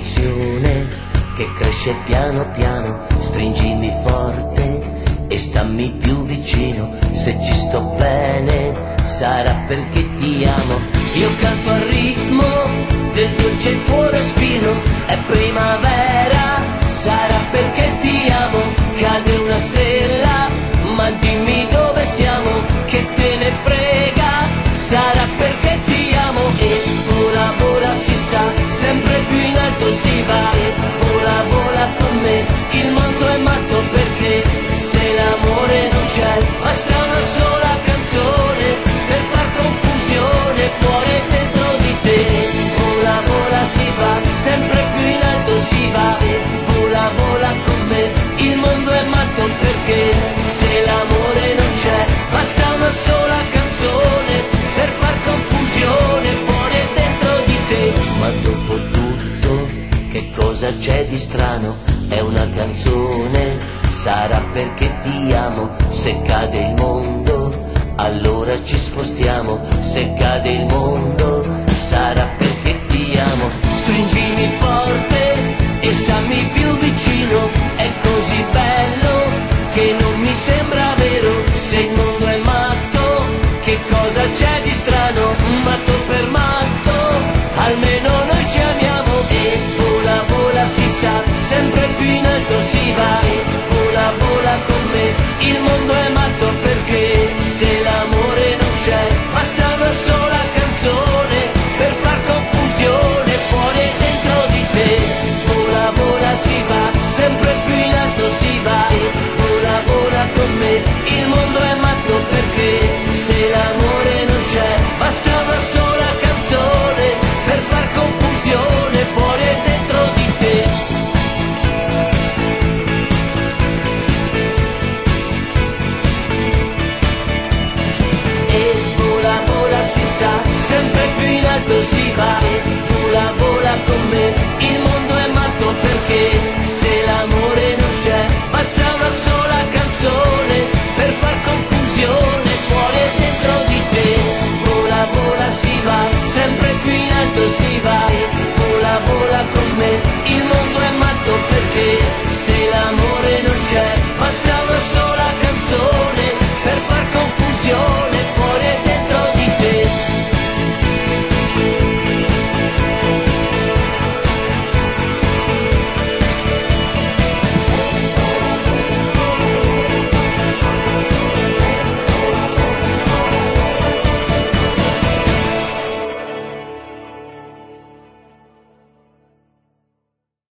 un'emozione che cresce piano piano, stringimi forte e stammi più vicino. Se ci sto bene sarà perché ti amo. Io canto al ritmo del dolce tuo respiro, è primavera, sarà perché ti amo. Cade una stella, ma dimmi dove siamo, che te ne frega, sarà perché ti amo. E vola vola si sa, sempre più in alto si va. E vola vola con me, il mondo è matto perché se l'amore non c'è basta una sola canzone per far confusione fuori e dentro di te. Vola vola si va, sempre più in alto si va. E vola vola con me, il mondo è matto perché se l'amore non c'è basta una sola canzone per far confusione fuori e dentro di te. Ma dopo tutto che cosa c'è di strano? È una canzone, sarà perché ti amo. Se cade il mondo allora ci spostiamo, se cade il mondo sarà perché ti amo. Stringimi forte e stammi più vicino, è così bello che non mi sembra vero. Se il mondo è matto, che cosa c'è di strano? Matto per matto, almeno noi ci amiamo. E vola vola si sa, sempre più in